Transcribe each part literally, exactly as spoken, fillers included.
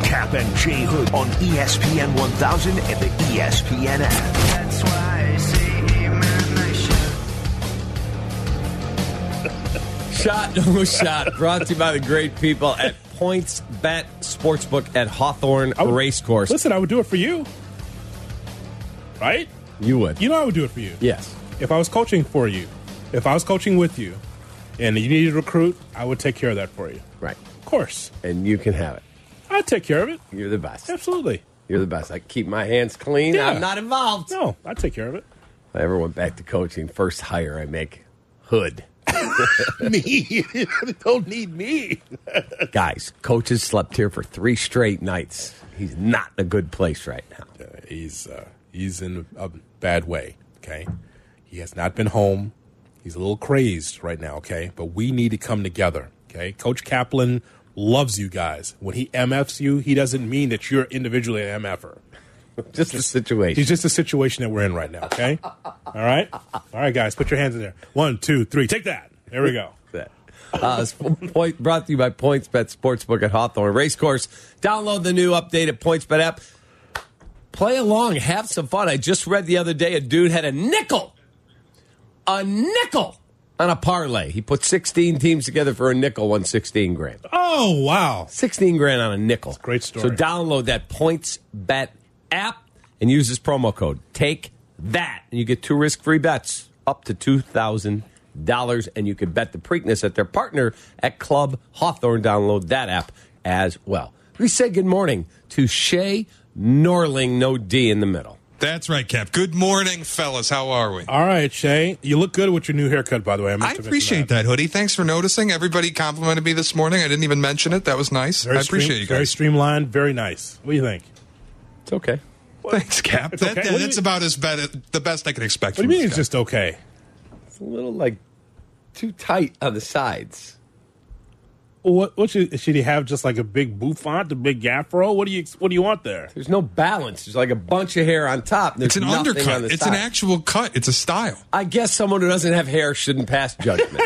Cap and Jay Hood on E S P N one thousand and the E S P N app. That's why I say Shot, no shot. Brought to you by the great people at PointsBet Sportsbook at Hawthorne would, Racecourse. Listen, I would do it for you. Right? You would. You know I would do it for you. Yes. If I was coaching for you, if I was coaching with you, and you needed to recruit, I would take care of that for you. Right. Of course. And you can have it. I'd take care of it. You're the best. Absolutely. You're the best. I keep my hands clean. Yeah. I'm not involved. No, I'd take care of it. If I ever went back to coaching, first hire I make, Hood. Me? Don't need me. Guys, coaches slept here for three straight nights. He's not in a good place right now. Uh, he's uh, he's in a bad way, okay? He has not been home. He's a little crazed right now, okay? But we need to come together, okay? Coach Kaplan loves you guys. When he M Fs you, he doesn't mean that you're individually an M F-er. Just the situation. He's just the situation that we're in right now, okay? All right? All right, guys, put your hands in there. One, two, three. Take that. There we go. Uh, point, brought to you by PointsBet Sportsbook at Hawthorne Racecourse. Download the new updated PointsBet app. Play along. Have some fun. I just read the other day a dude had a nickel. A nickel on a parlay. He put sixteen teams together for a nickel, won sixteen grand. Oh, wow. sixteen grand on a nickel. That's a great story. So download that PointsBet app and use this promo code. Take that. And you get two risk-free bets up to two thousand dollars. And you can bet the Preakness at their partner at Club Hawthorne. Download that app as well. We say good morning to Shay Norling, no D in the middle. That's right, Cap. Good morning, fellas. How are we? All right, Shay. You look good with your new haircut, by the way. I, I appreciate that. that, Hoodie. Thanks for noticing. Everybody complimented me this morning. I didn't even mention it. That was nice. Very I appreciate stream, you guys. Very streamlined. Very nice. What do you think? It's okay. Thanks, Cap. It's That, okay. that, that's about as bad, the best I could expect What do from you mean this it's guy. just okay? It's a little, like, too tight on the sides. What, what should, should he have? Just like a big bouffant, a big afro? What do you What do you want there? There's no balance. There's like a bunch of hair on top. There's It's an nothing undercut. on the It's side. an actual cut. It's a style. I guess someone who doesn't have hair shouldn't pass judgment.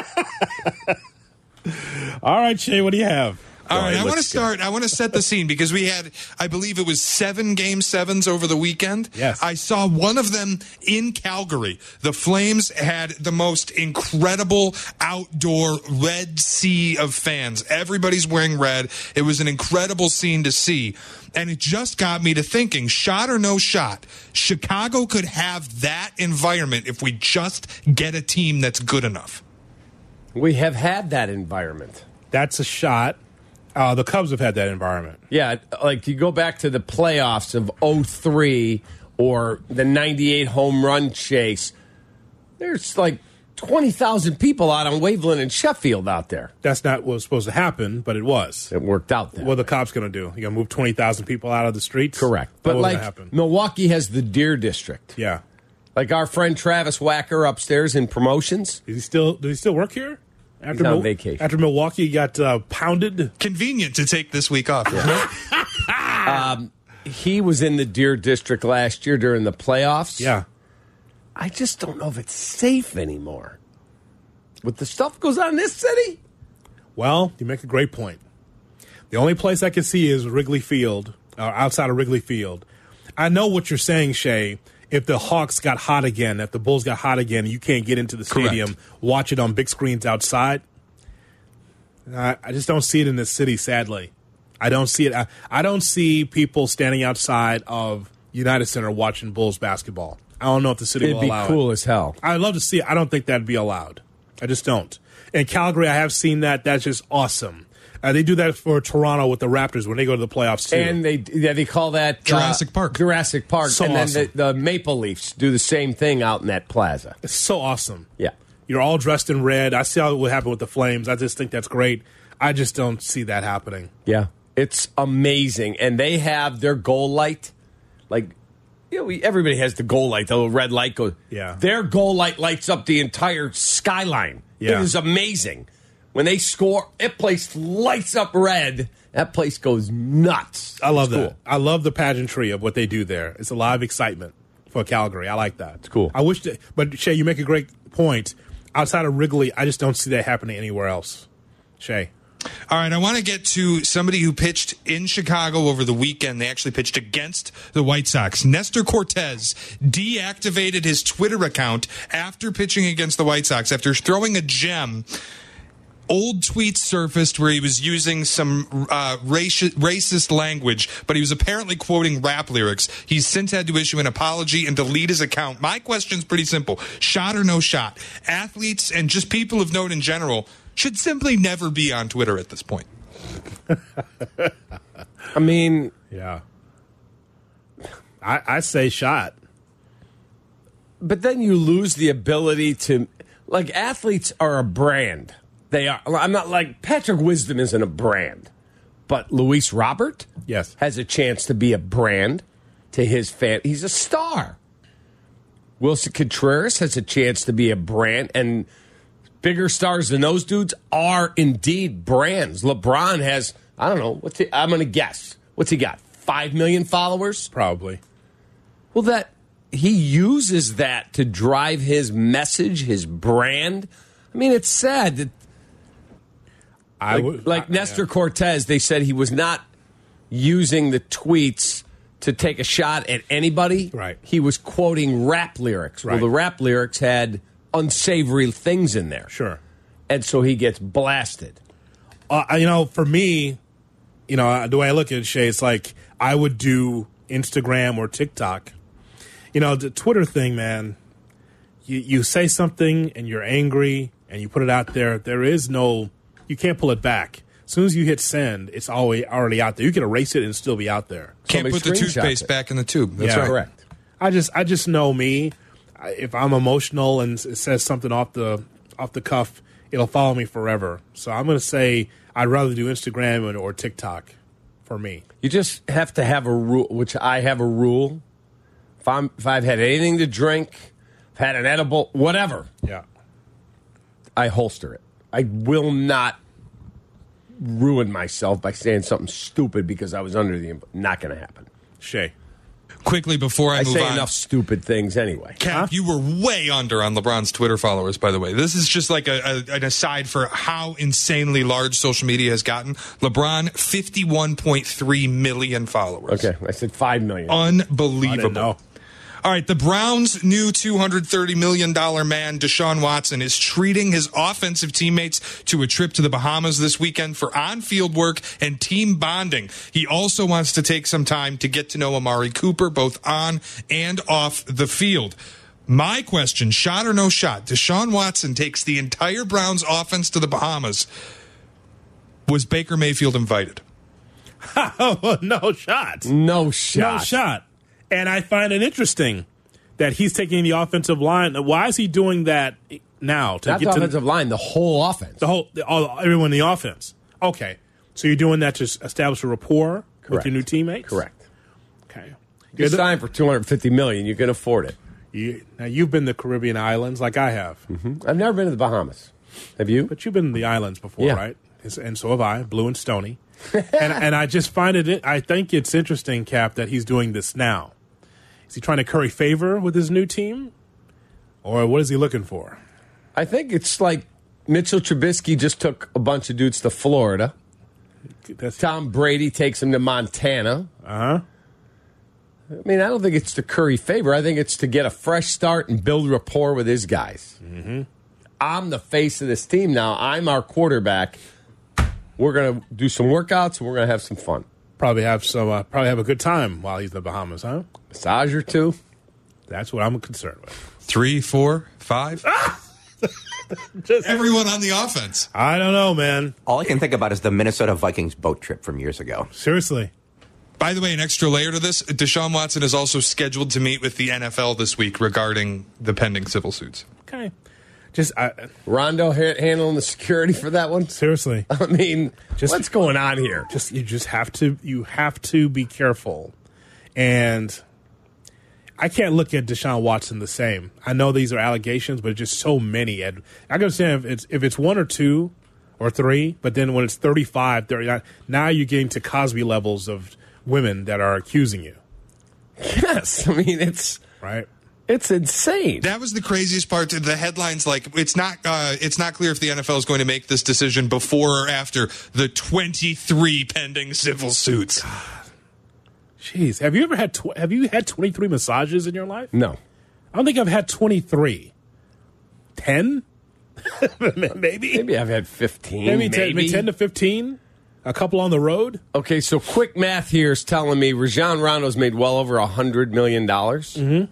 All right, Shay, what do you have? All right, it I want to looks start. I want to set the scene because we had, I believe it was seven game sevens over the weekend. Yes. I saw one of them in Calgary. The Flames had the most incredible outdoor red sea of fans. Everybody's wearing red. It was an incredible scene to see. And it just got me to thinking, shot or no shot, Chicago could have that environment if we just get a team that's good enough. We have had that environment. That's a shot. Uh, the Cubs have had that environment. Yeah, like you go back to the playoffs of oh three or the ninety-eight home run chase. There's like twenty thousand people out on Waveland and Sheffield out there. That's not what was supposed to happen, but it was. It worked out there. What are the cops going to do? You going to move twenty thousand people out of the streets? Correct. That But wasn't like happen. Milwaukee has the Deer District. Yeah. Like our friend Travis Wacker upstairs in promotions. Is he still? Does he still work here? After He's on Mil- vacation. After Milwaukee got uh, pounded. Convenient to take this week off. um, he was in the Deer District last year during the playoffs. Yeah. I just don't know if it's safe anymore. With the stuff goes on in this city? Well, you make a great point. The only place I can see is Wrigley Field, or outside of Wrigley Field. I know what you're saying, Shay. If the Hawks got hot again, if the Bulls got hot again, you can't get into the stadium, Correct. watch it on big screens outside. I, I just don't see it in this city, sadly. I don't see it. I, I don't see people standing outside of United Center watching Bulls basketball. I don't know if the city It'd will be allow cool it. as hell. I'd love to see it. I don't think that'd be allowed. I just don't. In Calgary, I have seen that. That's just awesome. Uh, they do that for Toronto with the Raptors when they go to the playoffs, too. And they yeah, they call that Jurassic uh, Park. Jurassic Park. So and then awesome. the, the Maple Leafs do the same thing out in that plaza. It's so awesome. Yeah. You're all dressed in red. I see how what happened with the Flames. I just think that's great. I just don't see that happening. Yeah. It's amazing. And they have their goal light. Like, you know, we, everybody has the goal light. The little red light goes. Yeah. Their goal light lights up the entire skyline. Yeah. It is amazing. When they score, that place lights up red. That place goes nuts. I love It's that. cool. I love the pageantry of what they do there. It's a lot of excitement for Calgary. I like that. It's cool. I wish that, but Shay, you make a great point. Outside of Wrigley, I just don't see that happening anywhere else. Shay. All right, I want to get to somebody who pitched in Chicago over the weekend. They actually pitched against the White Sox. Nestor Cortez deactivated his Twitter account after pitching against the White Sox, after throwing a gem. Old tweets surfaced where he was using some uh, raci- racist language, but he was apparently quoting rap lyrics. He's since had to issue an apology and delete his account. My question's pretty simple. Shot or no shot? Athletes and just people of note in general should simply never be on Twitter at this point. I mean, yeah. I, I say shot. but then you lose the ability to, like, athletes are a brand. They are. I'm not like Patrick Wisdom isn't a brand, but Luis Robert, yes, has a chance to be a brand to his fan. He's a star. Wilson Contreras has a chance to be a brand, and bigger stars than those dudes are indeed brands. LeBron has, I don't know, what's he, I'm going to guess. What's he got? Five million followers? Probably. Well, that he uses that to drive his message, his brand. I mean, it's sad that, I like, would, like I, Nestor yeah. Cortez, they said he was not using the tweets to take a shot at anybody. Right. He was quoting rap lyrics. Right. Well, the rap lyrics had unsavory things in there. Sure. And so he gets blasted. Uh, you know, for me, you know, the way I look at it, Shay, it's like I would do Instagram or TikTok. You know, the Twitter thing, man, you, you say something and you're angry and you put it out there. There is no, you can't pull it back. As soon as you hit send, it's always already out there. You can erase it and still be out there. Can't Somebody put the screenshots toothpaste it. back in the tube. That's Yeah. right. Correct. I just, I just know me. I- If I'm emotional and it says something off the off the cuff, it'll follow me forever. So I'm going to say I'd rather do Instagram or, or TikTok for me. You just have to have a rule, which I have a rule. If, I'm, if I've had anything to drink, I've had an edible, whatever, Yeah. I holster it. I will not ruin myself by saying something stupid because I was under the imp- not going to happen. Shay. Quickly before I, I move say on. enough stupid things anyway. Cap, you were way under on LeBron's Twitter followers, by the way. This is just like a, a, an aside for how insanely large social media has gotten. LeBron, fifty-one point three million followers. Okay, I said five million. Unbelievable. I didn't know. All right, the Browns' new two hundred thirty million dollars man, Deshaun Watson, is treating his offensive teammates to a trip to the Bahamas this weekend for on-field work and team bonding. He also wants to take some time to get to know Amari Cooper, both on and off the field. My question, shot or no shot, Deshaun Watson takes the entire Browns offense to the Bahamas. Was Baker Mayfield invited? Oh, no shot. No shot. No shot. And I find it interesting that he's taking the offensive line. Why is he doing that now? To Not get the to offensive line, the whole offense. the whole, all, everyone in the offense. Okay. So you're doing that to establish a rapport with Correct. your new teammates? Correct. Okay. Good time for two hundred fifty million dollars. You can afford it. You, now, you've been to the Caribbean islands like I have. Mm-hmm. I've never been to the Bahamas. Have you? But you've been to the islands before, Yeah. right? And so have I, Blue and Stony. and, and I just find it, I think it's interesting, Cap, that he's doing this now. Is he trying to curry favor with his new team? Or what is he looking for? I think it's like Mitchell Trubisky just took a bunch of dudes to Florida. That's, Tom Brady takes him to Montana. uh-huh. I mean, I don't think it's to curry favor. I think it's to get a fresh start and build rapport with his guys. Mm-hmm. I'm the face of this team now. I'm our quarterback. We're going to do some workouts and we're going to have some fun. Probably have some, uh, probably have a good time while he's in the Bahamas, huh? Massage or two. That's what I'm concerned with. Three, four, five? Just, Everyone on the offense. I don't know, man. All I can think about is the Minnesota Vikings boat trip from years ago. Seriously. By the way, an extra layer to this, Deshaun Watson is also scheduled to meet with the N F L this week regarding the pending civil suits. Okay. Just, I, Rondo ha- handling the security for that one. seriously. I mean, Just- what's going on here? Just you just have to you have to be careful. And I can't look at Deshaun Watson the same. I know these are allegations, but just so many. And I can understand if it's if it's one or two or three, but then when it's thirty-five, thirty-nine, now you're getting to Cosby levels of women that are accusing you, Yes. I mean, it's right? It's insane. That was the craziest part. The headlines, like, it's not uh, it's not clear if the N F L is going to make this decision before or after the twenty-three pending civil suits. Jeez, have you ever had tw- have you had twenty-three massages in your life? No. I don't think I've had twenty-three. ten? Maybe. Maybe I've had fifteen. Maybe, Maybe. ten, ten to fifteen. A couple on the road. Okay, so quick math here is telling me Rajon Rondo's made well over one hundred million dollars. Mm-hmm.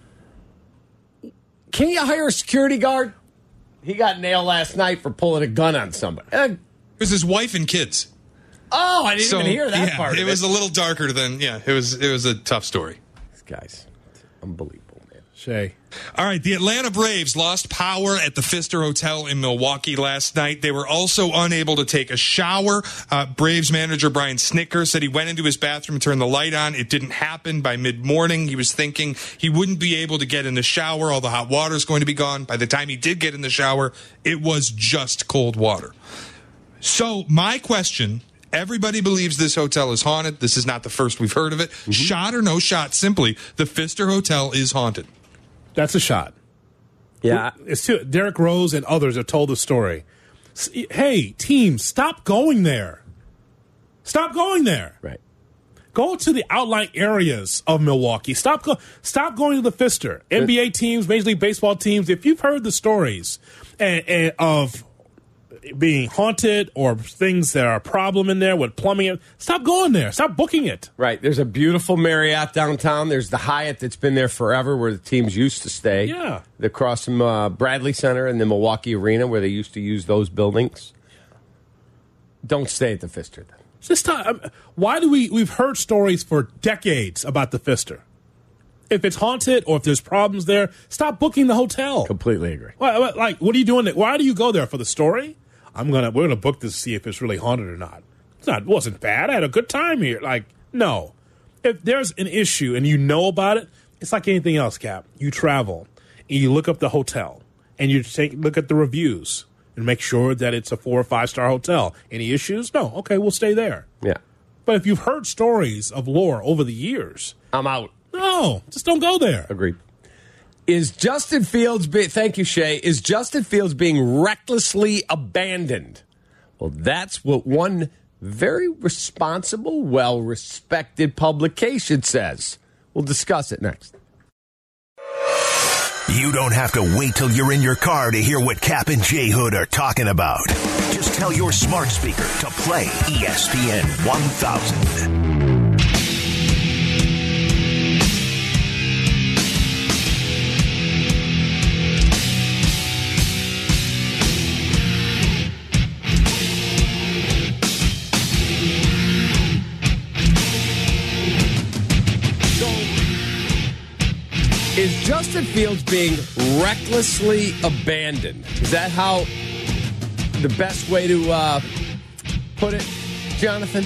Can you hire a security guard? He got nailed last night for pulling a gun on somebody. Uh, It was his wife and kids. oh, I didn't So, even hear that yeah, part. it of was a little darker than, yeah, it was, it was a tough story. These guys, unbelievable, man. Shay. All right, the Atlanta Braves lost power at the Pfister Hotel in Milwaukee last night. They were also unable to take a shower. Uh, Braves manager Brian Snitker said he went into his bathroom and turned the light on. It didn't happen by mid-morning. He was thinking he wouldn't be able to get in the shower. All the hot water is going to be gone. By the time he did get in the shower, it was just cold water. So my question, everybody believes this hotel is haunted. This is not the first we've heard of it. Mm-hmm. Shot or no shot, simply, the Pfister Hotel is haunted. That's a shot. Yeah. It's too, Derek Rose and others have told the story. S- Hey, team, stop going there. Stop going there. Right. Go to the outlying areas of Milwaukee. Stop go, Stop going to the Pfister. N B A teams, Major League Baseball teams, if you've heard the stories and, and of being haunted or things that are a problem in there with plumbing, stop going there. Stop booking it. Right. There's a beautiful Marriott downtown. There's the Hyatt that's been there forever where the teams used to stay. Yeah. Across from uh, Bradley Center and the Milwaukee Arena where they used to use those buildings. Don't stay at the Pfister then. Just time. Why do we? We've heard stories for decades about the Pfister. If it's haunted or if there's problems there, stop booking the hotel. Completely agree. Why- why- Like, what are you doing? there? Why do you go there for the story? I'm gonna. We're gonna book this to see if it's really haunted or not. It's not. It wasn't bad. I had a good time here. Like, no. If there's an issue and you know about it, it's like anything else, Cap. You travel and you look up the hotel and you take look at the reviews and make sure that it's a four or five star hotel. Any issues? No. Okay, we'll stay there. Yeah. But if you've heard stories of lore over the years, I'm out. no, just don't go there. Agreed. Is Justin Fields, be- thank you, Shay, is Justin Fields being recklessly abandoned? Well, that's what one very responsible, well-respected publication says. We'll discuss it next. You don't have to wait till you're in your car to hear what Cap and J Hood are talking about. Just tell your smart speaker to play E S P N one thousand. Is Justin Fields being recklessly abandoned? Is that how the best way to uh, put it, Jonathan?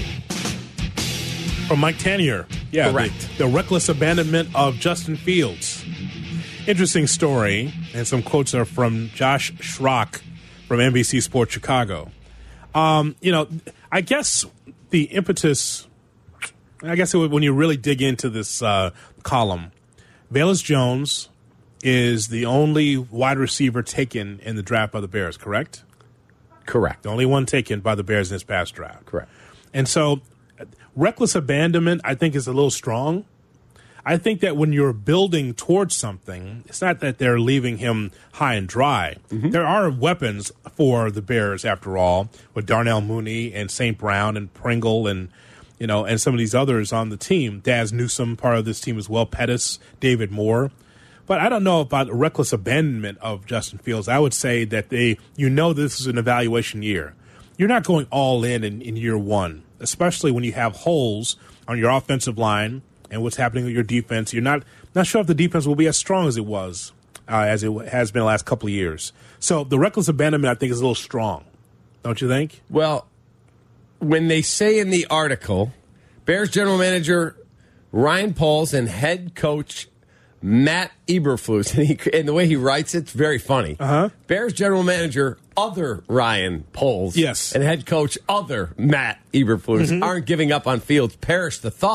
From Mike Tanier. Yeah, the, Correct. the reckless abandonment of Justin Fields. Interesting story, and some quotes are from Josh Schrock from N B C Sports Chicago. Um, you know, I guess the impetus, I guess it would, when you really dig into this uh, column, Velus Jones is the only wide receiver taken in the draft by the Bears, correct? Correct. The only one taken by the Bears in this past draft. Correct. And so, reckless abandonment, I think, is a little strong. I think that when you're building towards something, it's not that they're leaving him high and dry. Mm-hmm. There are weapons for the Bears, after all, with Darnell Mooney and Saint Brown and Pringle and, you know, and some of these others on the team. Daz Newsome, part of this team as well, Pettis, David Moore. But I don't know about reckless abandonment of Justin Fields. I would say that they, you know, this is an evaluation year. You're not going all in, in in year one, especially when you have holes on your offensive line and what's happening with your defense. You're not not sure if the defense will be as strong as it was, uh, as it has been the last couple of years. So the reckless abandonment, I think, is a little strong. Don't you think? Well, when they say in the article, Bears general manager Ryan Poles and head coach Matt Eberflus, and, he, and the way he writes it's very funny. Uh-huh. Bears general manager other Ryan Poles, yes, and head coach other Matt Eberflus mm-hmm. aren't giving up on Fields. Perish the thought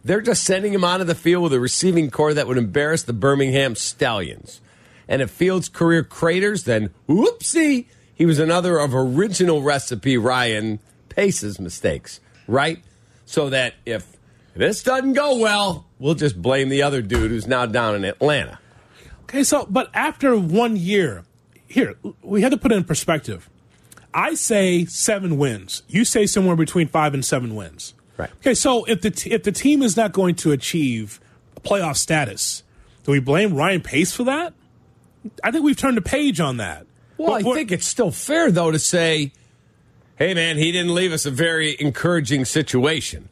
They're just sending him onto the field with a receiving core that would embarrass the Birmingham Stallions. And if Fields' career craters, then whoopsie, he was another of original recipe Ryan Pace's mistakes, right? So that if this doesn't go well, we'll just blame the other dude who's now down in Atlanta. Okay, so, but after one year, here, we had to put it in perspective. I say seven wins. You say somewhere between five and seven wins. Right. Okay, so if the t- if the team is not going to achieve playoff status, do we blame Ryan Pace for that? I think we've turned a page on that. Well, but, I but, think it's still fair, though, to say, hey, man, he didn't leave us a very encouraging situation.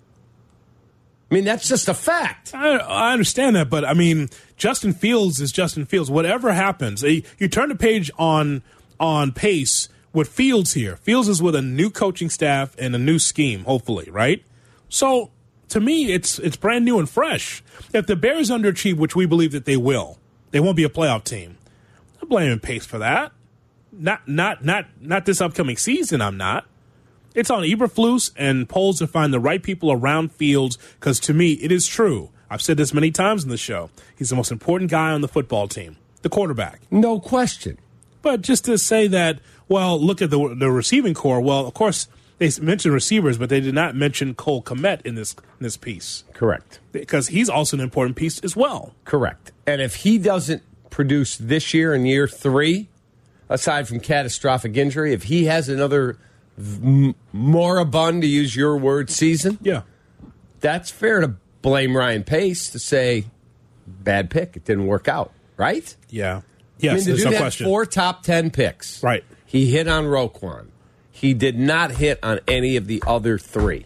I mean, that's just a fact. I, I understand that, but I mean, Justin Fields is Justin Fields. Whatever happens, you, you turn the page on on Pace with Fields here. Fields is with a new coaching staff and a new scheme, hopefully, right? So, to me, it's it's brand new and fresh. If the Bears underachieve, which we believe that they will, they won't be a playoff team. I'm blaming Pace for that. Not not not not this upcoming season. I'm not. It's on Eberflus and Poles to find the right people around Fields, because to me, it is true. I've said this many times in the show. He's the most important guy on the football team, the quarterback. No question. But just to say that, well, look at the the receiving core. Well, of course, they mentioned receivers, but they did not mention Cole Kmet in this in this piece. Correct. Because he's also an important piece as well. Correct. And if he doesn't produce this year in year three, aside from catastrophic injury, if he has another m- moribund, to use your word, season, Yeah. that's fair to blame Ryan Pace to say, bad pick, it didn't work out, right? Yeah. I Yes, mean, the there's dude no had question. four top ten picks. Right. He hit on Roquan. He did not hit on any of the other three.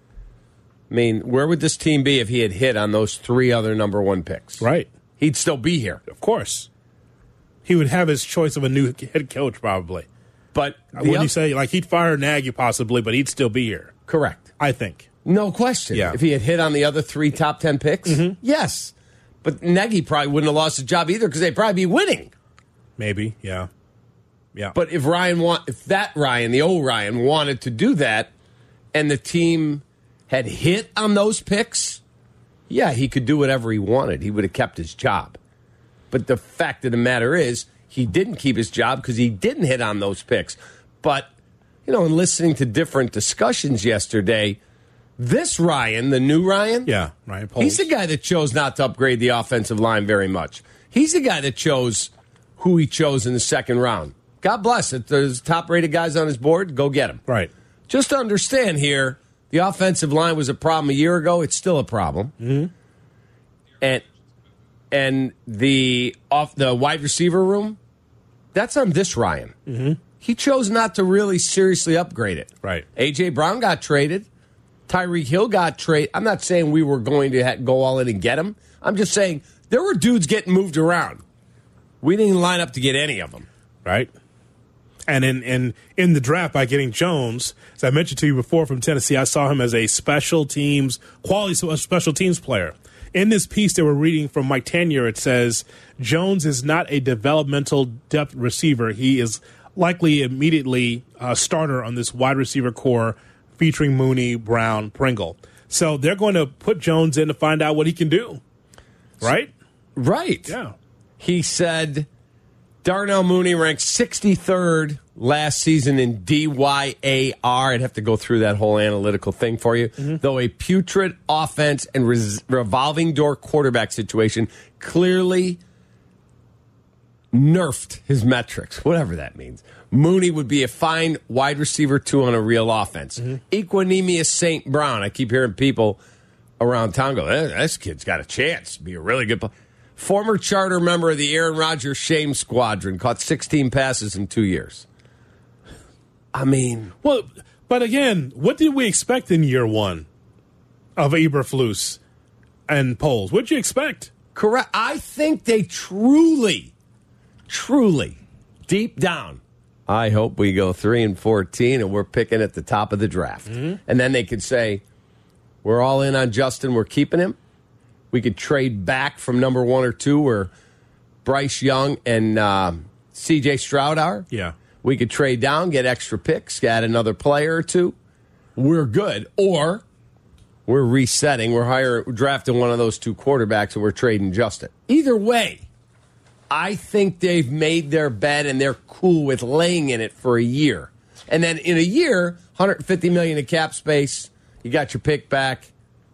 I mean, where would this team be if he had hit on those three other number one picks? Right. He'd still be here. Of course. He would have his choice of a new head coach, probably. But Wouldn't oth- you say, like, he'd fire Nagy possibly, but he'd still be here? correct. I think. No question. Yeah. If he had hit on the other three top ten picks, yes. But Nagy probably wouldn't have lost his job either because they'd probably be winning. Maybe, yeah. Yeah. But if Ryan want, if that Ryan, the old Ryan, wanted to do that, and the team had hit on those picks, yeah, he could do whatever he wanted. He would have kept his job. But the fact of the matter is, he didn't keep his job because he didn't hit on those picks. But, you know, in listening to different discussions yesterday, this Ryan, the new Ryan, yeah, Ryan Poles. he's the guy that chose not to upgrade the offensive line very much. He's the guy that chose who he chose in the second round. God bless it. There's top-rated guys on his board. Go get them. Right. Just to understand here, the offensive line was a problem a year ago. It's still a problem. Mm-hmm. And and the off the wide receiver room, that's on this Ryan. Mm-hmm. He chose not to really seriously upgrade it. Right. A J. Brown got traded. Tyreek Hill got traded. I'm not saying we were going to ha- go all in and get him. I'm just saying there were dudes getting moved around. We didn't line up to get any of them. Right. And in, in, in the draft, by getting Jones, as I mentioned to you before from Tennessee, I saw him as a special teams, quality special teams player. In this piece that we're reading from Mike Tanier, it says, Jones is not a developmental depth receiver. He is likely immediately a starter on this wide receiver core featuring Mooney, Brown, Pringle. So they're going to put Jones in to find out what he can do. Right? Right. Yeah. He said Darnell Mooney ranked sixty-third last season in D Y A R. I'd have to go through that whole analytical thing for you. Mm-hmm. Though a putrid offense and res- revolving door quarterback situation clearly nerfed his metrics, whatever that means. Mooney would be a fine wide receiver, two on a real offense. Mm-hmm. Equanimous Saint Brown. I keep hearing people around town go, eh, this kid's got a chance to be a really good player. Former charter member of the Aaron Rodgers Shame Squadron, caught sixteen passes in two years. I mean, well, but again, what did we expect in year one of Eberflus and Poles? What'd you expect? Correct. I think they truly, truly, deep down, I hope we go three and fourteen and we're picking at the top of the draft, mm-hmm. and then they could say, we're all in on Justin. We're keeping him. We could trade back from number one or two where Bryce Young and uh, C J Stroud are. Yeah. We could trade down, get extra picks, add another player or two. We're good. Or we're resetting. We're hiring, we're drafting one of those two quarterbacks, and we're trading Justin. Either way, I think they've made their bed, and they're cool with laying in it for a year. And then in a year, one hundred fifty million dollars in cap space. You got your pick back.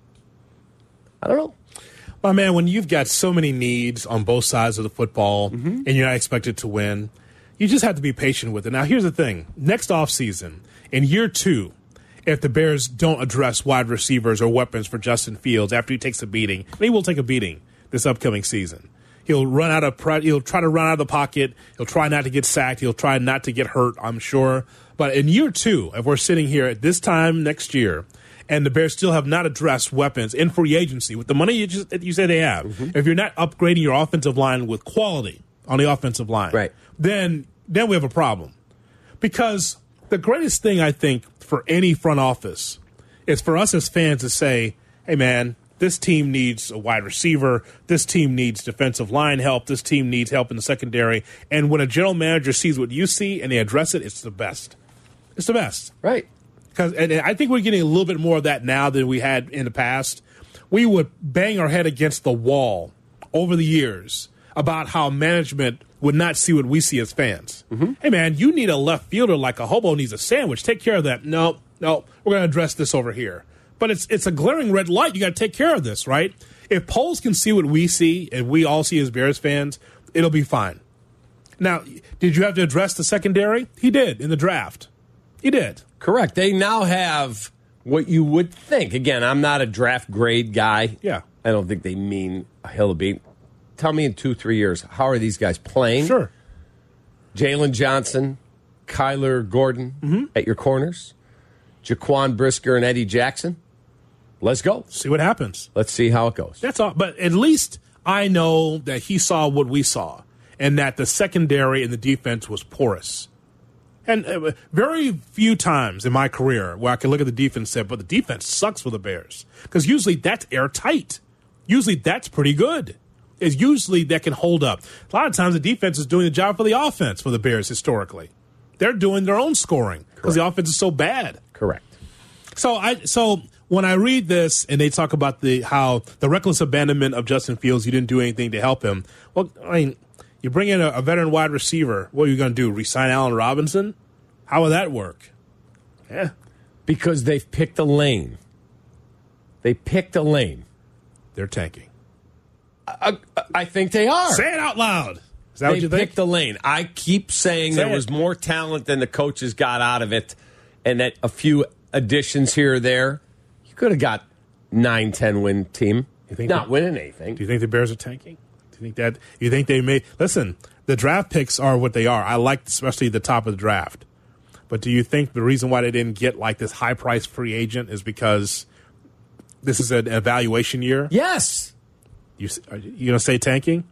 I don't know. My man, when you've got so many needs on both sides of the football mm-hmm. and you're not expected to win, you just have to be patient with it. Now, here's the thing. Next offseason, in year two, if the Bears don't address wide receivers or weapons for Justin Fields after he takes a beating, and he will take a beating this upcoming season. He'll run out of pre- he'll try to run out of the pocket. He'll try not to get sacked. He'll try not to get hurt, I'm sure. But in year two, if we're sitting here at this time next year, and the Bears still have not addressed weapons in free agency with the money you just you say they have. Mm-hmm. If you're not upgrading your offensive line with quality on the offensive line, right. then then we have a problem. Because the greatest thing I think for any front office is for us as fans to say, "Hey, man, this team needs a wide receiver. This team needs defensive line help. This team needs help in the secondary." And when a general manager sees what you see and they address it, it's the best. It's the best, right? Because, and I think we're getting a little bit more of that now than we had in the past. We would bang our head against the wall over the years about how management would not see what we see as fans. Mm-hmm. Hey, man, you need a left fielder like a hobo needs a sandwich. Take care of that. No, no, we're going to address this over here. But it's it's a glaring red light. You got to take care of this, right? If polls can see what we see and we all see as Bears fans, it'll be fine. Now, did you have to address the secondary? He did in the draft. He did. Correct. They now have what you would think. Again, I'm not a draft grade guy. Yeah. I don't think they mean a hill of beat. Tell me in two, three years, how are these guys playing? Sure. Jalen Johnson, Kyler Gordon mm-hmm. at your corners, Jaquan Brisker and Eddie Jackson. Let's go. See what happens. Let's see how it goes. That's all. But at least I know that he saw what we saw and that the secondary and the defense was porous. And uh, very few times in my career where I can look at the defense and say, but the defense sucks for the Bears. Because usually that's airtight. Usually that's pretty good. It's usually that can hold up. A lot of times the defense is doing the job for the offense for the Bears historically. They're doing their own scoring because the offense is so bad. Correct. So I so when I read this and they talk about the how the reckless abandonment of Justin Fields, you didn't do anything to help him. Well, I mean, you bring in a, a veteran wide receiver. What are you going to do? Resign Allen Robinson? How will that work? Yeah. Because they've picked a lane. They picked a lane. They're tanking. I, I, I think they are. Say it out loud. Is that they what you think? picked a lane. I keep saying Say there it. was more talent than the coaches got out of it, and that a few additions here or there, you could have got nine, ten win team. You think not that, winning anything. Do you think the Bears are tanking? Do you think that? You think they may listen? The draft picks are what they are. I like especially the top of the draft. But do you think the reason why they didn't get like this high price free agent is because this is an evaluation year? Yes. You are you going to say tanking?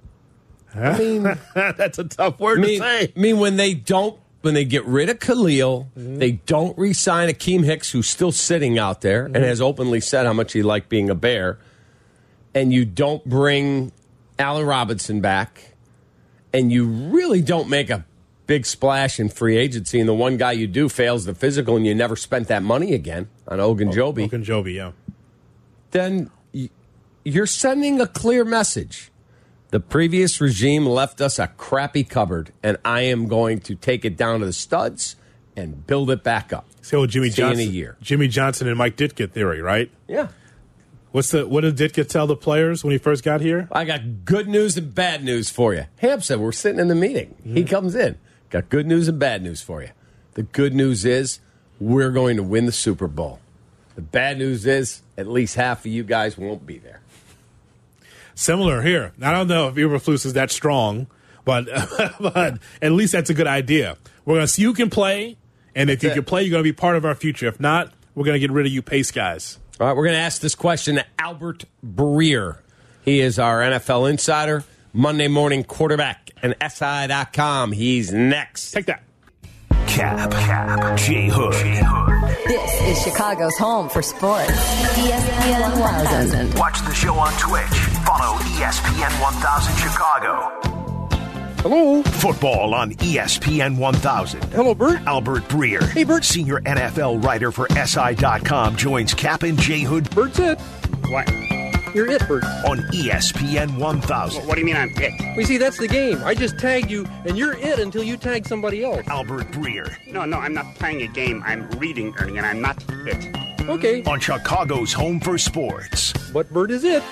I mean, that's a tough word I mean, to say. I mean, when they don't, when they get rid of Khalil, mm-hmm. they don't re-sign Akeem Hicks, who's still sitting out there mm-hmm. and has openly said how much he liked being a Bear, and you don't bring Allen Robinson back, and you really don't make a big splash in free agency, and the one guy you do fails the physical, and you never spent that money again on Ogunjobi. Ogunjobi, yeah. Then you're sending a clear message. The previous regime left us a crappy cupboard, and I am going to take it down to the studs and build it back up. See old Jimmy See Johnson, in a year. Jimmy Johnson and Mike Ditka theory, right? Yeah. What's the what did Ditka tell the players when he first got here? I got good news and bad news for you. Ham said we're sitting in the meeting. Mm-hmm. He comes in. Got good news and bad news for you. The good news is we're going to win the Super Bowl. The bad news is at least half of you guys won't be there. Similar here. I don't know if Eberflus is that strong, but but at least that's a good idea. We're going to see who can play, and if you can play, you're going to be part of our future. If not, we're going to get rid of you pace guys. All right, we're going to ask this question to Albert Breer. He is our N F L insider, Monday morning quarterback, and S I dot com. He's next. Take that. Cap, Cap, J Hood. This is Chicago's home for sports. E S P N one thousand. Watch the show on Twitch. Follow E S P N one thousand Chicago. Hello. Football on E S P N one thousand. Hello, Bert. Albert Breer. Hey, Bert. Senior N F L writer for S I dot com joins Cap and J Hood. Bert's it. What? You're it, Bert. On E S P N one thousand. What do you mean I'm it? We see, that's the game. I just tagged you, and you're it until you tag somebody else. Albert Breer. No, no, I'm not playing a game. I'm reading, Ernie, and I'm not it. Okay. On Chicago's home for sports. But Bert is it.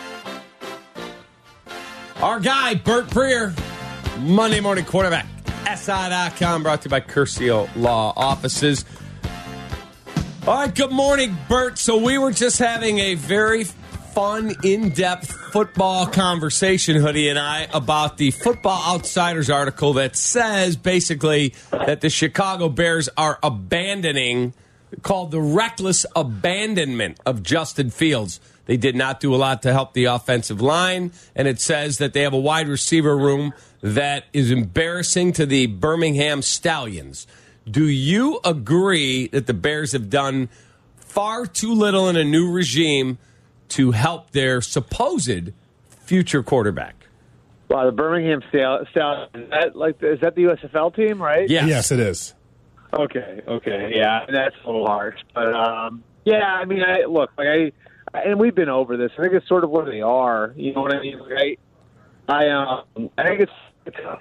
Our guy, Bert Breer, Monday Morning Quarterback, S I dot com, brought to you by Curcio Law Offices. All right, good morning, Bert. So we were just having a very fun, in-depth football conversation, Hoodie and I, about the Football Outsiders article that says, basically, that the Chicago Bears are abandoning, called the reckless abandonment of Justin Fields. They did not do a lot to help the offensive line, and it says that they have a wide receiver room that is embarrassing to the Birmingham Stallions. Do you agree that the Bears have done far too little in a new regime to help their supposed future quarterback? Wow, the Birmingham Stallions, is that, like, is that the U S F L team, right? Yes, Yes, it is. Okay, okay, yeah, that's a little harsh. But, um, yeah, I mean, I look, like, I... And we've been over this. I think it's sort of where they are. You know what I mean? Like I, I, um, I think it's tough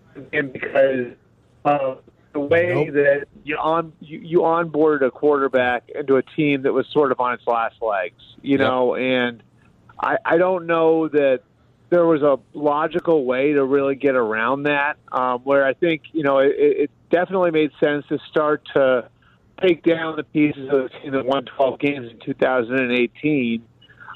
because of the way Nope. that you on you, you onboarded a quarterback into a team that was sort of on its last legs. You know, and I, I don't know that there was a logical way to really get around that. Um, where I think you know it, it definitely made sense to start to take down the pieces of the team that won twelve games in two thousand eighteen.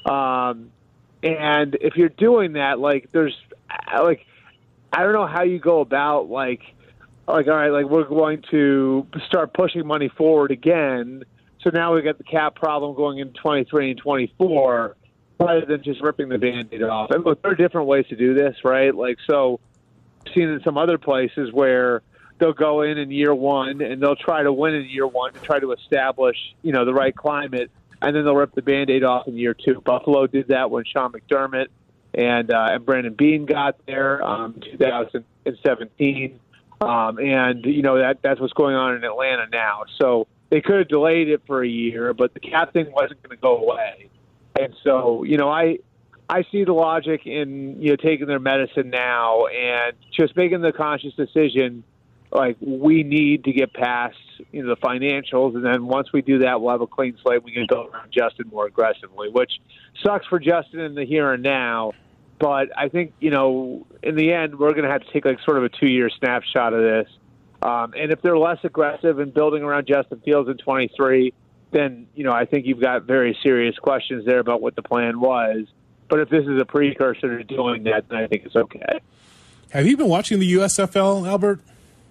Um, and if you're doing that, like, there's, like, I don't know how you go about, like, like, all right, like, we're going to start pushing money forward again. So now we got the cap problem going in twenty-three and twenty-four rather than just ripping the Band-Aid off. And look, there are different ways to do this, right? Like, so I've seen in some other places where they'll go in in year one and they'll try to win in year one to try to establish, you know, the right climate, and then they'll rip the Band-Aid off in year two. Buffalo did that when Sean McDermott and uh, and Brandon Beane got there um, in two thousand seventeen, um, and you know that that's what's going on in Atlanta now. So they could have delayed it for a year, but the cap thing wasn't going to go away, and so you know I. I see the logic in you know taking their medicine now and just making the conscious decision. Like, we need to get past, you know, the financials, and then once we do that, we'll have a clean slate. We can go around Justin more aggressively, which sucks for Justin in the here and now. But I think, you know, in the end, we're going to have to take, like, sort of a two-year snapshot of this. Um, and if they're less aggressive in building around Justin Fields in twenty-three, then, you know, I think you've got very serious questions there about what the plan was. But if this is a precursor to doing that, then I think it's okay. Have you been watching the U S F L, Albert?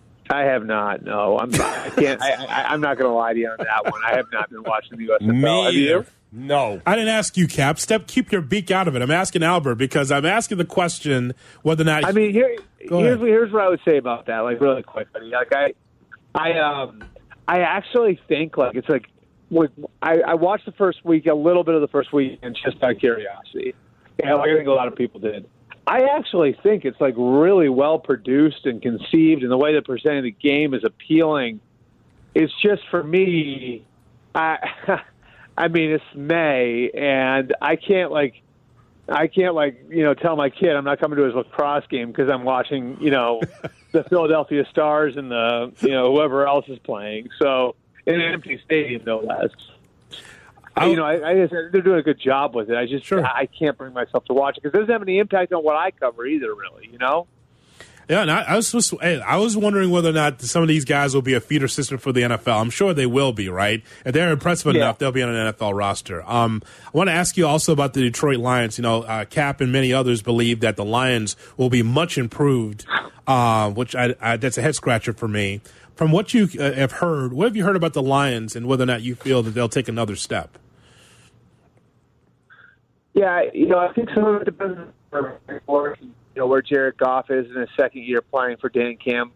I have not. No, I'm. I can't. I, I, I'm not going to lie to you on that one. I have not been watching the U S F L. Me Have you? either. No. I didn't ask you, Cap. Step, keep your beak out of it. I'm asking Albert because I'm asking the question whether or not. I mean, here, Go here's ahead. here's what I would say about that. Like, really quick, buddy. Like, I, I, um, I actually think like it's like, like I, I watched the first week, a little bit of the first week, and just out of curiosity. Yeah, like I think a lot of people did. I actually think it's like really well produced and conceived, and the way they're presenting the game is appealing. It's just for me, I, I mean, it's May, and I can't like, I can't like you know tell my kid I'm not coming to his lacrosse game because I'm watching you know the Philadelphia Stars and the you know whoever else is playing. So in an empty stadium, no less. You know, I, I just, they're doing a good job with it. I just, Sure. I can't bring myself to watch it because it doesn't have any impact on what I cover either, really. You know? Yeah, and I, I was just, hey, I was wondering whether or not some of these guys will be a feeder system for the N F L. I'm sure they will be, right? If they're impressive Yeah. enough, they'll be on an N F L roster. Um, I want to ask you also about the Detroit Lions. You know, uh, Cap and many others believe that the Lions will be much improved, uh, which I, I, that's a head scratcher for me. From what you uh, have heard, what have you heard about the Lions and whether or not you feel that they'll take another step? Yeah, you know, I think some of it depends on where, you know, where Jared Goff is in his second year playing for Dan Campbell.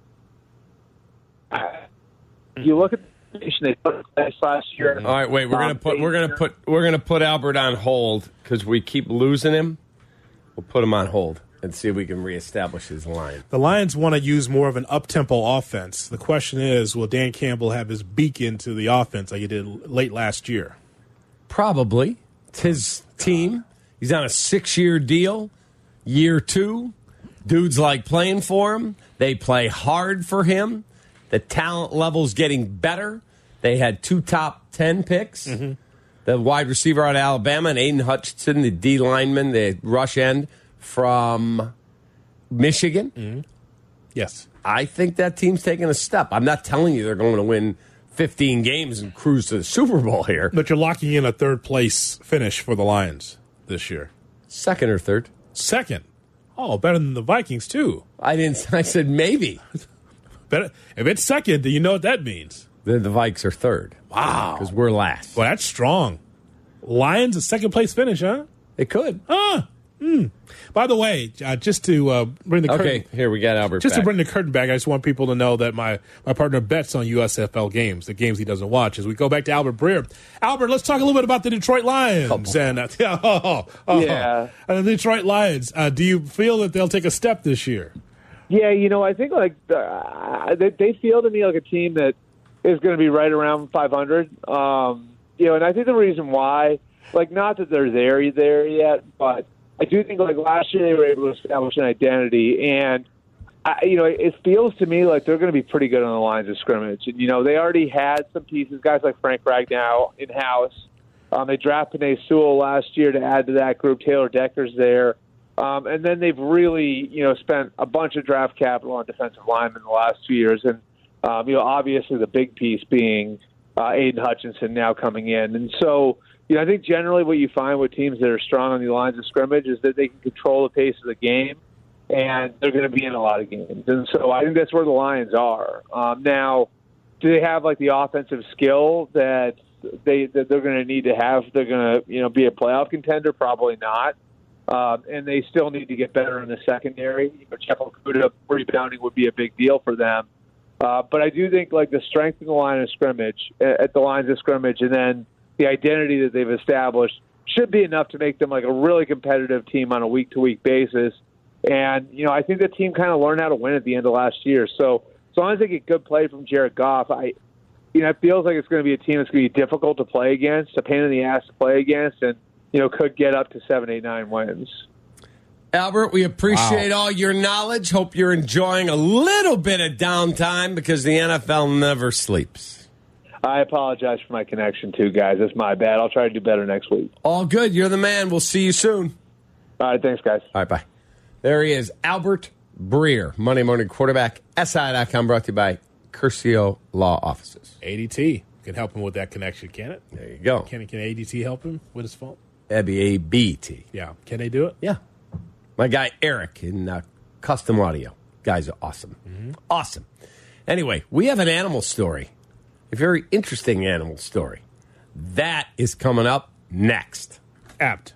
Uh, you look at the position they put in place last year. All right, wait. We're gonna um, put we're gonna put we're gonna put Albert on hold because we keep losing him. We'll put him on hold, and see if we can reestablish his line. The Lions want to use more of an up-tempo offense. The question is, will Dan Campbell have his beak into the offense like he did late last year? Probably. It's his team. He's on a six-year deal. Year two, dudes like playing for him. They play hard for him. The talent level's getting better. They had two top ten picks. Mm-hmm. The wide receiver out of Alabama and Aiden Hutchinson, the D lineman, the rush end from Michigan. Mm-hmm. Yes. I think that team's taking a step. I'm not telling you they're going to win fifteen games and cruise to the Super Bowl here. But you're locking in a third-place finish for the Lions this year. Second or third? Second. Oh, better than the Vikings, too. I didn't. I said maybe. Better, if it's second, do you know what that means? Then the Vikes are third. Wow. Because we're last. Well, that's strong. Lions, a second-place finish, huh? It could. Huh. Mm. By the way, uh, just to uh, bring the curtain, okay, here we got Albert. Just back. to bring the curtain back, I just want people to know that my, my partner bets on U S F L games, the games he doesn't watch. As we go back to Albert Breer, Albert, let's talk a little bit about the Detroit Lions. Oh, and uh, oh, oh, yeah, uh, the Detroit Lions. Uh, do you feel that they'll take a step this year? Yeah, you know, I think like uh, they, they feel to me like a team that is going to be right around five hundred. Um, you know, and I think the reason why, like, not that they're there there yet, but I do think, like, last year they were able to establish an identity, and, I, you know, it feels to me like they're going to be pretty good on the lines of scrimmage. And, you know, they already had some pieces, guys like Frank Ragnow in-house. Um, they drafted Penei Sewell last year to add to that group. Taylor Decker's there. Um, and then they've really, you know, spent a bunch of draft capital on defensive linemen in the last few years. And, um, you know, obviously the big piece being uh, Aiden Hutchinson now coming in. And so, you know, I think generally what you find with teams that are strong on the lines of scrimmage is that they can control the pace of the game, and they're going to be in a lot of games. And so I think that's where the Lions are. Um, now, do they have, like, the offensive skill that they that they're going to need to have? They're going to, you know, be a playoff contender? Probably not. Um, and they still need to get better in the secondary. You know, Jeff Okudah rebounding would be a big deal for them. Uh, but I do think, like, the strength in the line of scrimmage, at the lines of scrimmage, and then the identity that they've established should be enough to make them like a really competitive team on a week-to-week basis. And, you know, I think the team kind of learned how to win at the end of last year. So as long as they get good play from Jared Goff, I, you know, it feels like it's going to be a team that's going to be difficult to play against, a pain in the ass to play against, and, you know, could get up to seven, eight, nine wins. Albert, we appreciate wow. all your knowledge. Hope you're enjoying a little bit of downtime because the N F L never sleeps. I apologize for my connection, too, guys. That's my bad. I'll try to do better next week. All good. You're the man. We'll see you soon. All right. Thanks, guys. All right. Bye. There he is, Albert Breer, Monday Morning Quarterback, S I dot com, brought to you by Curcio Law Offices. A D T can help him with that connection, can it? There you go. Can, can A D T help him with his phone? That'd be A B T. Yeah. Can they do it? Yeah. My guy, Eric, in uh, Custom Audio. Guys are awesome. Mm-hmm. Awesome. Anyway, we have an animal story. A very interesting animal story. That is coming up next. Apt.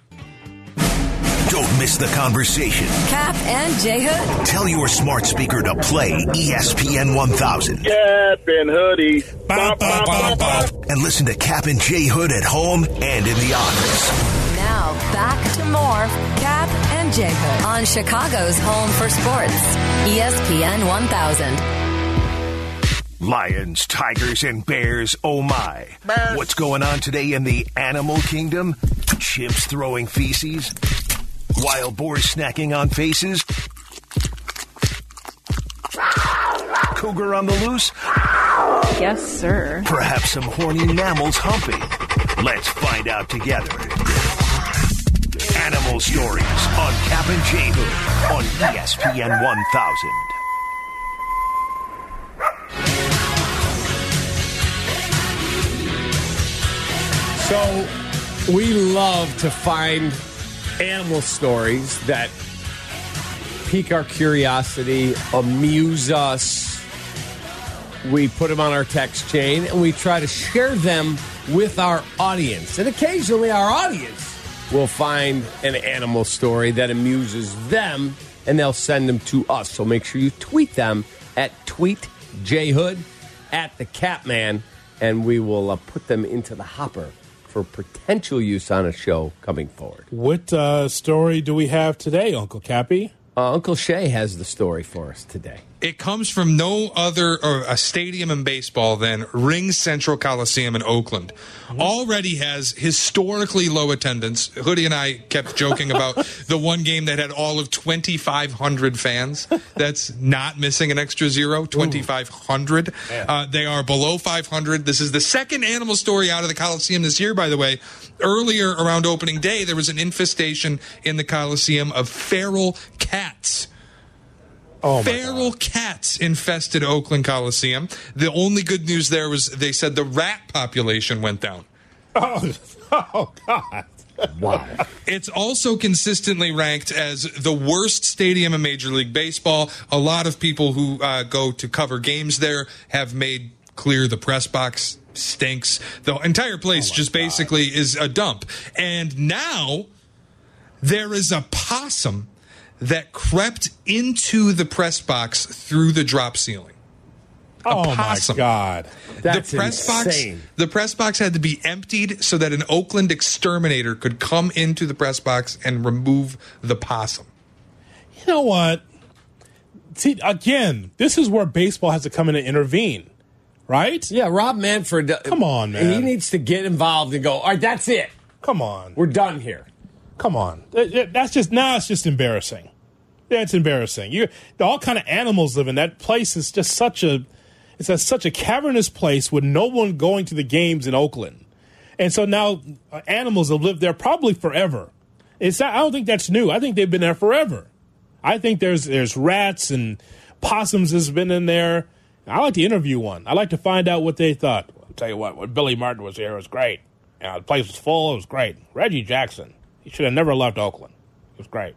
Don't miss the conversation. Cap and J Hood. Tell your smart speaker to play E S P N one thousand. Cap and Hoodie. Bop, bop, bop, bop. And listen to Cap and J Hood at home and in the office. Now, back to more Cap and J Hood on Chicago's home for sports. E S P N one thousand. Lions, tigers, and bears, oh my. Bears. What's going on today in the animal kingdom? Chimps throwing feces? Wild boars snacking on faces? Cougar on the loose? Yes, sir. Perhaps some horny mammals humping? Let's find out together. Animal Stories on Cap and J Hood on E S P N one thousand. So we love to find animal stories that pique our curiosity, amuse us. We put them on our text chain, and we try to share them with our audience. And occasionally our audience will find an animal story that amuses them, and they'll send them to us. So make sure you tweet them at tweetjhood, at the Catman, and we will uh, put them into the hopper for potential use on a show coming forward. What uh, story do we have today, Uncle Cappy? Uh, Uncle Shay has the story for us today. It comes from no other or a stadium in baseball than Ring Central Coliseum in Oakland. Already has historically low attendance. Hoodie and I kept joking about the one game that had all of twenty-five hundred fans. That's not missing an extra zero, twenty-five hundred. Uh, they are below five hundred. This is the second animal story out of the Coliseum this year, by the way. Earlier, around opening day, there was an infestation in the Coliseum of feral cats. Oh Feral cats infested Oakland Coliseum. The only good news there was they said the rat population went down. Oh, oh God. Wow. It's also consistently ranked as the worst stadium in Major League Baseball. A lot of people who uh, go to cover games there have made clear the press box stinks. The entire place oh just God. basically is a dump. And now there is a possum that crept into the press box through the drop ceiling. A oh possum. my God. That's the press insane. box the press box had to be emptied so that an Oakland exterminator could come into the press box and remove the possum. You know what? See, again, this is where baseball has to come in and intervene, right? Yeah, Rob Manfred. uh, Come on, man. He needs to get involved and go, all right, that's it. Come on. We're done here. Come on. That's just, now it's just embarrassing. That's embarrassing. You, all kind of animals live in that place. Is just such a, it's a, such a cavernous place with no one going to the games in Oakland, and so now uh, animals have lived there probably forever. It's not, I don't think that's new. I think they've been there forever. I think there's there's rats and possums has been in there. I like to interview one. I like to find out what they thought. I'll tell you what, when Billy Martin was here, it was great. You know, the place was full. It was great. Reggie Jackson, he should have never left Oakland. It was great.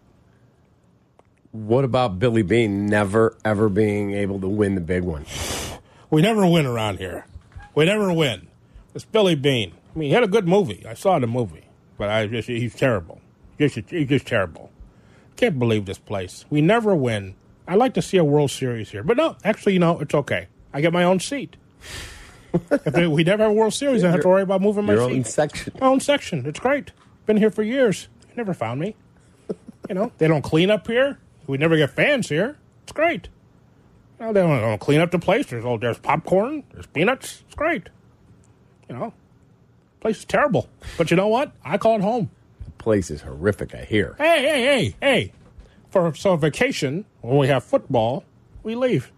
What about Billy Bean never, ever being able to win the big one? We never win around here. We never win. It's Billy Bean. I mean, he had a good movie. I saw the movie, but I just he's terrible. Just, he's just terrible. Can't believe this place. We never win. I like to see a World Series here, but no, actually, you know, it's okay. I get my own seat. If they, we never have a World Series, I don't have to worry about moving my Your seat. own section. My own section. It's great. Been here for years. You never found me. You know, they don't clean up here. We never get fans here. It's great. You know, they don't, don't clean up the place. There's oh, there's popcorn. There's peanuts. It's great. You know, the place is terrible. But you know what? I call it home. The place is horrific, I hear. Hey, hey, hey, hey. For so vacation, when we have football, we leave.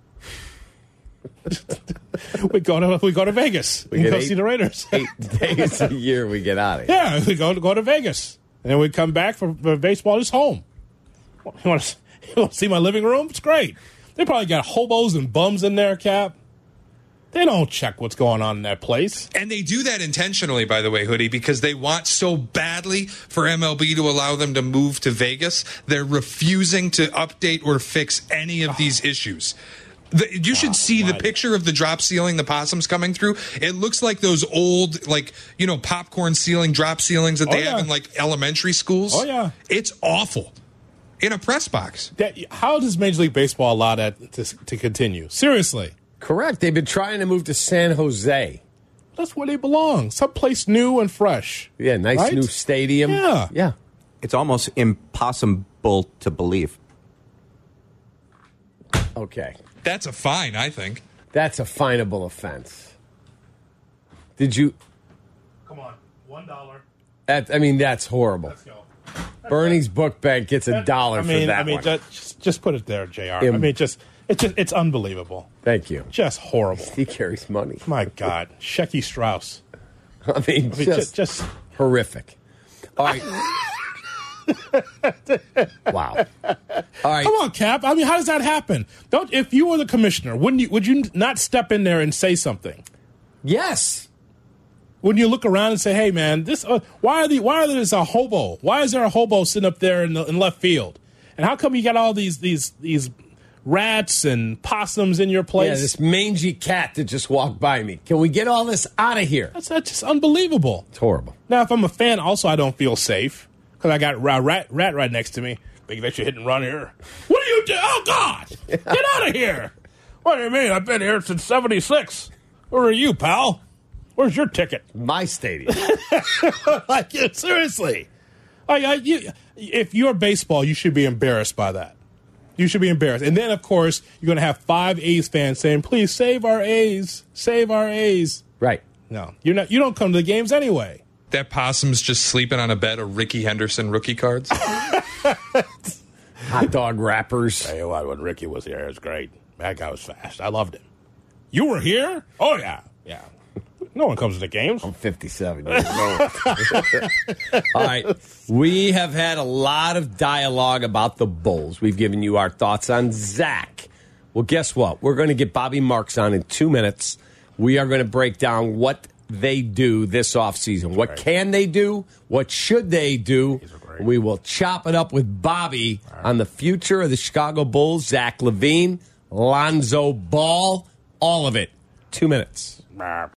we go to we go to Vegas. We, we go eight, see the Raiders. Eight days a year we get out of here. Yeah, we go to go to Vegas, and then we come back for, for baseball. It's home. You want to you want to see my living room? It's great. They probably got hobos and bums in there, Cap. They don't check what's going on in that place. And they do that intentionally, by the way, Hoodie, because they want so badly for M L B to allow them to move to Vegas. They're refusing to update or fix any of these issues. The, you should oh, see the picture of the drop ceiling, the possums coming through. It looks like those old, like, you know, popcorn ceiling, drop ceilings that they oh, yeah. have in, like, elementary schools. Oh, yeah. It's awful. In a press box. That, how does Major League Baseball allow that to, to continue? Seriously. Correct. They've been trying to move to San Jose. That's where they belong. Someplace new and fresh. Yeah, nice right? new stadium. Yeah. Yeah. It's almost impossible to believe. Okay. That's a fine, I think. That's a finable offense. Did you... Come on. One dollar. That, I mean, that's horrible. Let's go. Bernie's Book Bank gets a dollar I mean, for that I mean, one. Just, just put it there, J R. Im- I mean, just it's just it's unbelievable. Thank you. Just horrible. He carries money. My God, Shecky Strauss. I mean, I mean just, just, just horrific. All right. Wow. All right. Come on, Cap. I mean, how does that happen? Don't if you were the commissioner, wouldn't you? Would you not step in there and say something? Yes. Wouldn't you look around and say, "Hey, man, this uh, why are the why are there a hobo? Why is there a hobo sitting up there in, the, in left field? And how come you got all these these these rats and possums in your place? Yeah, this mangy cat that just walked by me. Can we get all this out of here? That's, that's just unbelievable. It's horrible. Now, if I'm a fan, also I don't feel safe because I got a rat rat right next to me. Think that you hit and run here? What are you doing? Oh God! Get out of here! What do you mean? I've been here since seventy-six. Who are you, pal? Where's your ticket? My stadium. Like, seriously. Like, I, you, if you're baseball, you should be embarrassed by that. You should be embarrassed. And then, of course, you're going to have five A's fans saying, please save our A's. Save our A's. Right. No, you're not. You don't come to the games anyway. That possum's just sleeping on a bed of Ricky Henderson rookie cards. Hot dog wrappers. Tell you what, when Ricky was here, it was great. That guy was fast. I loved him. You were here? Oh, yeah. Yeah. No one comes to the games. I'm fifty-seven years old. All right. We have had a lot of dialogue about the Bulls. We've given you our thoughts on Zach. Well, guess what? We're going to get Bobby Marks on in two minutes. We are going to break down what they do this offseason. What great. can they do? What should they do? We will chop it up with Bobby right. on the future of the Chicago Bulls, Zach LaVine, Lonzo Ball, all of it. Two minutes.